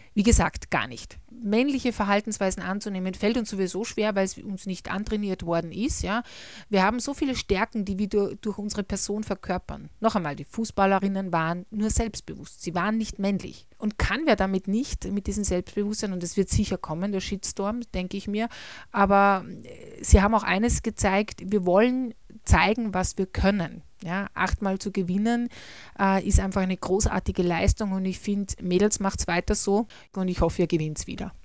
Wie gesagt, gar nicht. Männliche Verhaltensweisen anzunehmen, fällt uns sowieso schwer, weil es uns nicht antrainiert worden ist. Ja. Wir haben so viele Stärken, die wir durch unsere Person verkörpern. Noch einmal, die Fußballerinnen waren nur selbstbewusst. Sie waren nicht männlich. Und kann wer damit nicht, mit diesem Selbstbewusstsein, und es wird sicher kommen, der Shitstorm, denke ich mir, aber sie haben auch eines gezeigt, wir wollen zeigen, was wir können. Ja, 8-mal zu gewinnen ist einfach eine großartige Leistung und ich finde, Mädels, macht's weiter so und ich hoffe, ihr gewinnt's wieder.